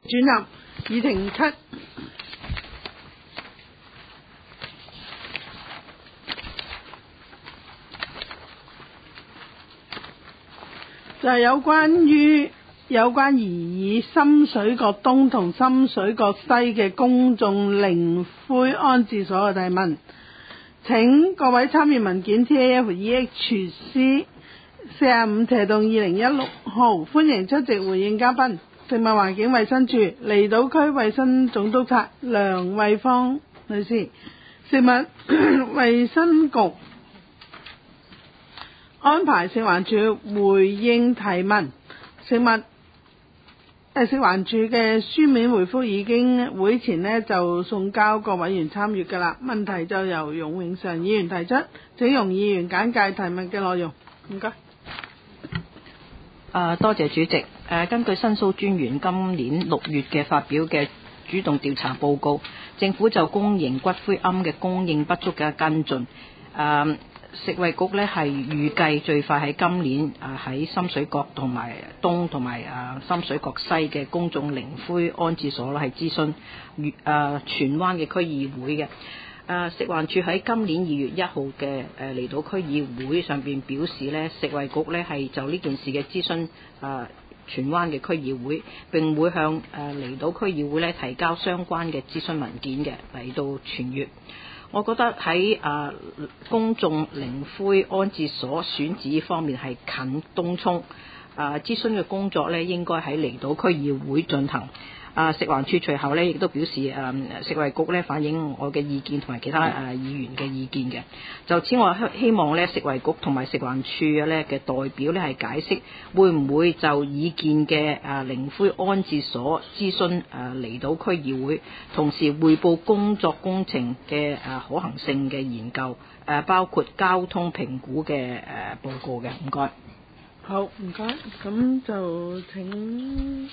轉入議程7，就係有關擬議深水埗東同深水埗西嘅公眾靈灰安置所嘅提問。請各位參與文件 TAFEHC45/2016號，歡迎出席回應嘉賓。食物環境衞生署離島區衛生總督察梁慧芳女士，食物衛生局安排食環署回應提問。食環署嘅書面回覆已經會前呢就送交各委員參閱㗎啦。問題就由容永常議員提出，請容議員簡介提問嘅內容。唔該。 多謝主席。根據申訴專員今年6月嘅發表嘅主動調查報告，政府就公營骨灰龕嘅供應不足嘅跟進。食衛局呢係預計最快喺今年喺深水埗同埋東同埋深水埗西嘅公眾靈灰安置所呢係諮詢荃灣嘅區議會嘅。食環署喺今年2月1號嘅離島區議會上邊表示呢，食衛局呢係就呢件事嘅諮詢荃灣嘅區議會，並會向離島區議會呢提交相關嘅諮詢文件嘅嚟到傳閱。我覺得喺公眾靈灰安置所選址方面係近東涌，諮詢嘅工作呢應該喺離島區議會進行。食環署隨後呢亦都表示，食衛局呢反映我嘅意見同埋其他議員嘅意見嘅。就此我希望呢食衛局同埋食環署呢嘅代表呢係解釋會唔會就已建嘅靈灰安置所諮詢離島區議會，同時匯報工作工程嘅可行性嘅研究，包括交通評估嘅報告嘅。唔該。 好，唔該。咁就請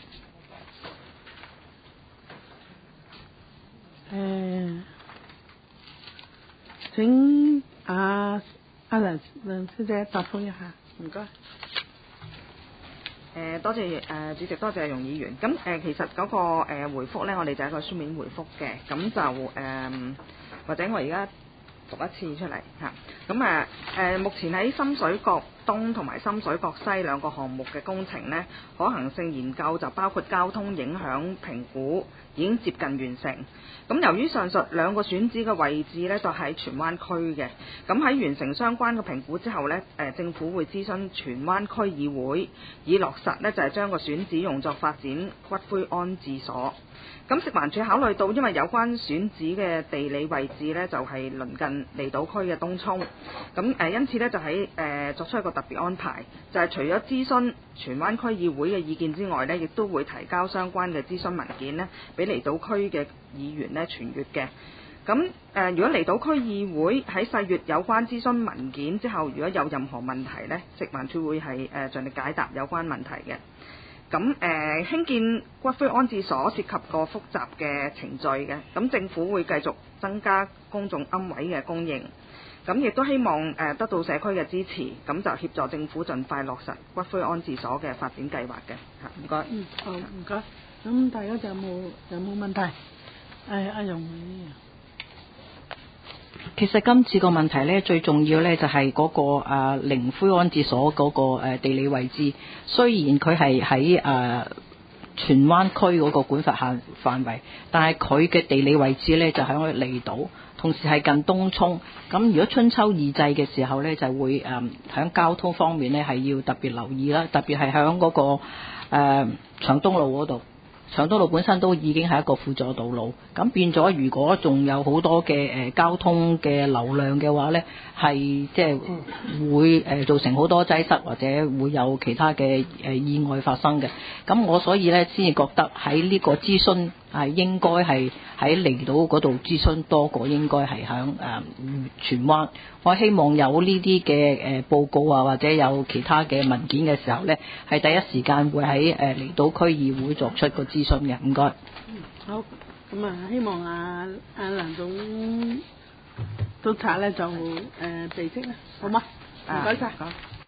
請梁小姐答覆一下，唔該。 多謝主席，多謝容議員。咁其實嗰個回覆呢，我哋就係一個書面回覆嘅。咁就或者我而家讀一次出嚟嚇。咁目前喺深水埗東同埋深水埗西兩個項目嘅工程呢，可行性研究就包括交通影響評估，已經接近完成。咁由於上述兩個選址嘅位置呢，就喺荃灣區嘅，咁喺完成相關嘅評估之後呢，政府會諮詢荃灣區議會，以落實呢就係將個選址用作發展骨灰安置所。咁食環署考慮到，因為有關選址嘅地理位置呢，就係鄰近離島區嘅東涌，咁因此呢，就喺作出一個特別安排，就係除咗諮詢荃灣區議會嘅意見之外呢，亦都會提交相關嘅諮詢文件呢，俾離島區嘅議員呢傳閱嘅。咁如果離島區議會喺細閱有關諮詢文件之後，如果有任何問題呢，食環署會係盡力解答有關問題嘅。咁興建骨灰安置所涉及個複雜嘅程序嘅，咁政府會繼續增加公眾龕位嘅供應，咁亦都希望得到社區嘅支持，咁就協助政府盡快落實骨灰安置所嘅發展計劃嘅。嚇，唔該。 好，唔該。咁大家有冇問題？阿容議員。 其實今次個問題呢，最重要呢就係嗰個靈灰安置所嗰個地理位置。雖然佢係喺荃灣區嗰個管轄範圍，但係佢嘅地理位置呢就喺我哋離島，同時係近東涌。咁如果春秋二祭嘅時候呢，就會喺交通方面呢係要特別留意啦，特別係喺嗰個長東路嗰度。長東路本身都已經係一個輔助道路，咁變咗如果仲有好多嘅交通嘅流量嘅話呢，係即係會造成好多擠塞，或者會有其他嘅意外發生嘅。咁我所以呢，先至覺得喺呢個諮詢係應該係喺離島嗰度諮詢多過應該係喺荃灣。我希望有呢啲嘅報告啊，或者有其他嘅文件嘅時候呢，係第一時間會喺離島區議會作出個諮詢嘅。唔該。 好，咁希望阿梁總督察呢就備悉啦，好嗎？唔該晒。